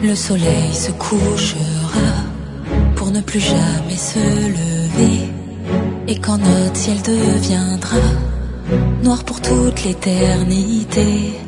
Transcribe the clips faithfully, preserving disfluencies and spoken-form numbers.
Le soleil se couchera pour ne plus jamais se lever. Et quand notre ciel deviendra noir pour toute l'éternité,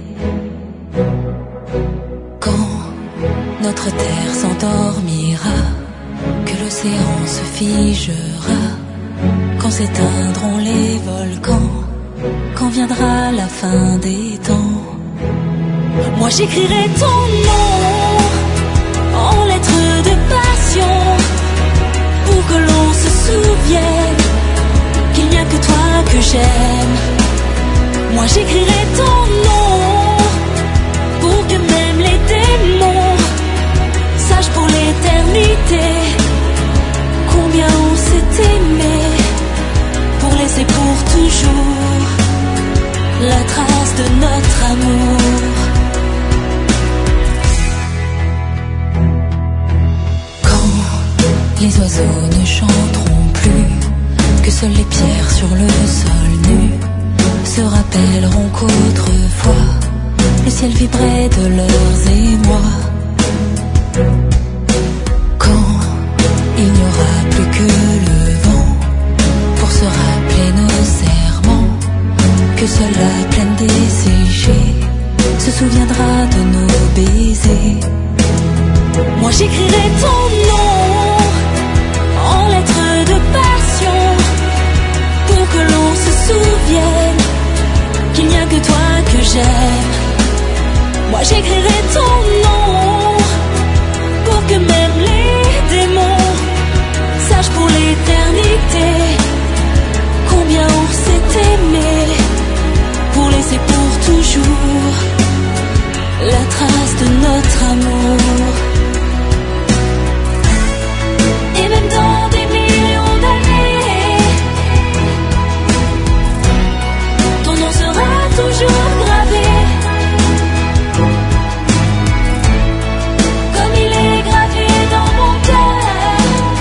quand notre terre s'endormira, que l'océan se figera, quand s'éteindront les volcans, quand viendra la fin des temps, moi j'écrirai ton nom en lettres de passion, pour que l'on se souvienne qu'il n'y a que toi que j'aime. Moi j'écrirai ton nom pour que même les démons sachent pour l'éternité combien on s'est aimé, pour laisser pour toujours la trace de notre amour. Les oiseaux ne chanteront plus, que seules les pierres sur le sol nu se rappelleront qu'autrefois le ciel vibrait de leurs émois. Quand il n'y aura plus que le vent pour se rappeler nos serments, que seule la plaine desséchée se souviendra de nos baisers, moi j'écrirai ton nom en lettres de passion, pour que l'on se souvienne qu'il n'y a que toi que j'aime. Moi j'écrirai ton nom pour que même les démons sachent pour l'éternité combien on s'est aimé, pour laisser pour toujours la trace de notre amour. Et même dans des millions d'années, ton nom sera toujours gravé, comme il est gravé dans mon cœur,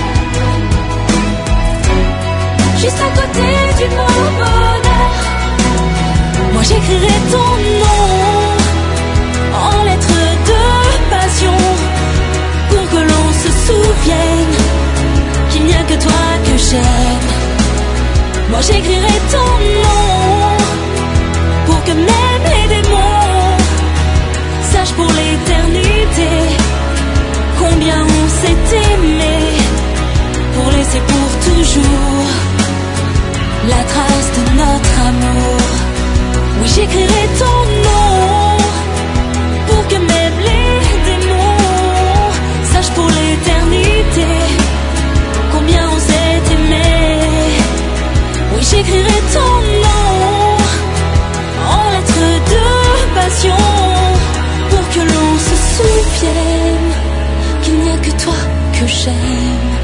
juste à côté du mot bonheur. Moi j'écrirai ton nom en lettres de passion, pour que l'on se souvienne qu'il n'y a que toi que j'aime. Moi j'écrirai ton nom pour que même les démons sachent pour l'éternité combien on s'est aimé, pour laisser pour toujours la trace de notre amour. Oui, j'écrirai ton nom pour que même les démons sachent pour l'éternité combien on s'est aimé. Oui, j'écrirai ton nom en lettres de passion, pour que l'on se souvienne qu'il n'y a que toi que j'aime.